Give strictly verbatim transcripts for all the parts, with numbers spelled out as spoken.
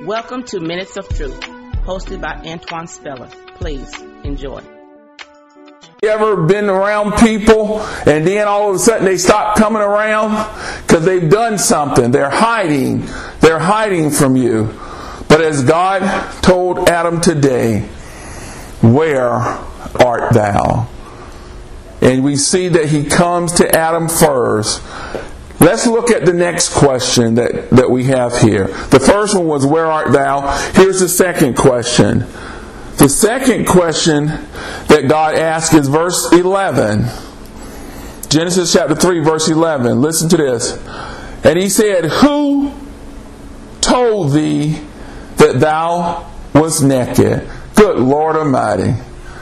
Welcome to Minutes of Truth, hosted by Antoine Speller. Please enjoy. You ever been around people and then all of a sudden they stop coming around because they've done something? They're hiding. They're hiding from you. But as God told Adam today, where art thou? And we see that he comes to Adam first. Let's look at the next question that, that we have here. The first one was, where art thou? Here's the second question. The second question that God asked is verse eleven. Genesis chapter three, verse eleven. Listen to this. And he said, who told thee that thou wast naked? Good Lord Almighty.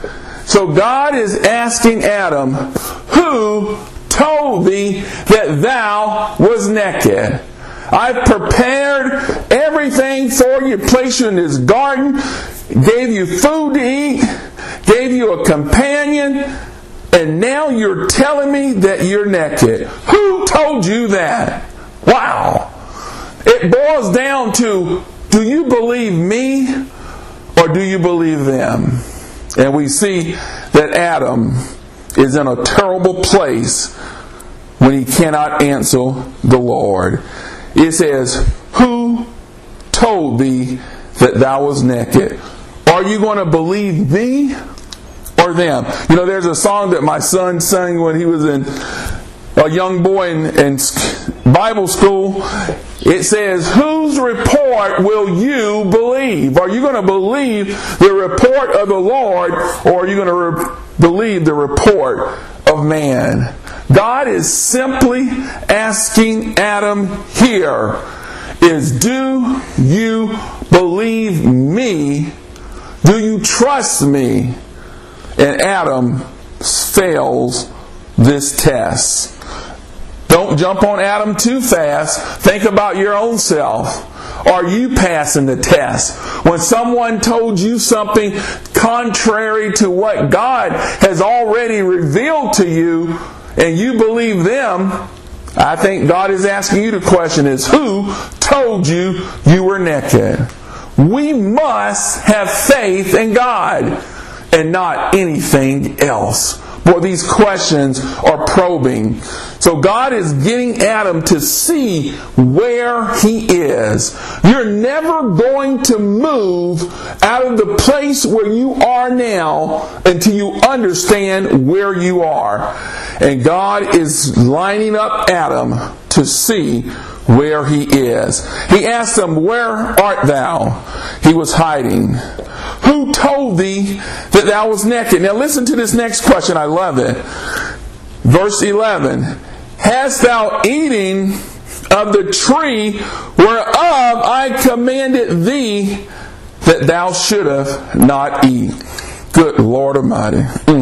So God is asking Adam, who told thee that thou was naked? I've prepared everything for you, placed you in this garden, gave you food to eat, gave you a companion, and now you're telling me that you're naked. Who told you that? Wow. It boils down to, do you believe me or do you believe them? And we see that Adam is in a terrible place when he cannot answer the Lord. It says, who told thee that thou was naked? Are you going to believe me or them? You know, there's a song that my son sang when he was in a young boy in, in Bible school. It says, whose report will you believe? Are you going to believe the report of the Lord, or are you going to re- believe the report of man? God is simply asking Adam here is, do you believe me? Do you trust me? And Adam fails this test. Don't jump on Adam too fast. Think about your own self. Are you passing the test? When someone told you something contrary to what God has already revealed to you, and you believe them, I think God is asking you the question is, who told you you were naked? We must have faith in God and not anything else. Boy, these questions are probing. So God is getting Adam to see where he is. You're never going to move out of the place where you are now until you understand where you are. And God is lining up Adam to see where he is. He asked him, where art thou? He was hiding. Who told thee that thou was naked? Now listen to this next question. I love it. Verse eleven. Hast thou eaten of the tree whereof I commanded thee that thou shouldest not eat? Good Lord Almighty.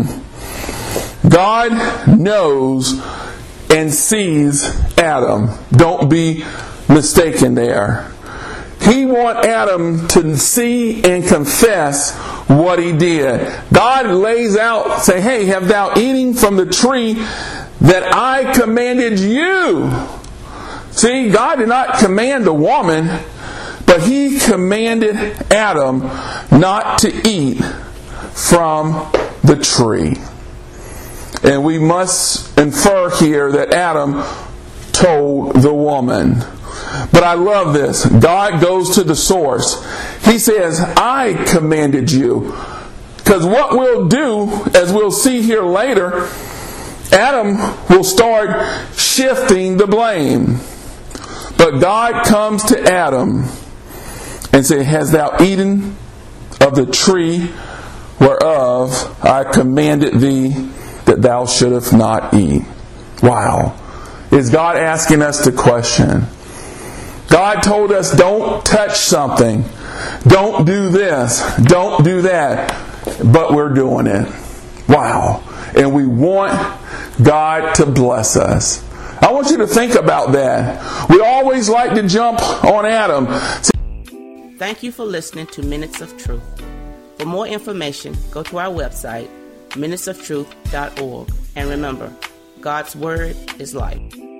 Mm. God knows and sees Adam. Don't be mistaken there. He wants Adam to see and confess what he did. God lays out, say, hey, have thou eaten from the tree that I commanded you? See, God did not command the woman, but he commanded Adam not to eat from the tree. And we must infer here that Adam told the woman. But I love this. God goes to the source. He says, I commanded you. Because what we'll do, as we'll see here later, Adam will start shifting the blame. But God comes to Adam and says, hast thou eaten of the tree whereof I commanded thee that thou shouldest not eat? Wow. Is God asking us to question? God told us, don't touch something. Don't do this. Don't do that. But we're doing it. Wow. And we want God to bless us. I want you to think about that. We always like to jump on Adam. Thank you for listening to Minutes of Truth. For more information, go to our website, minutes of truth dot org. And remember, God's Word is life.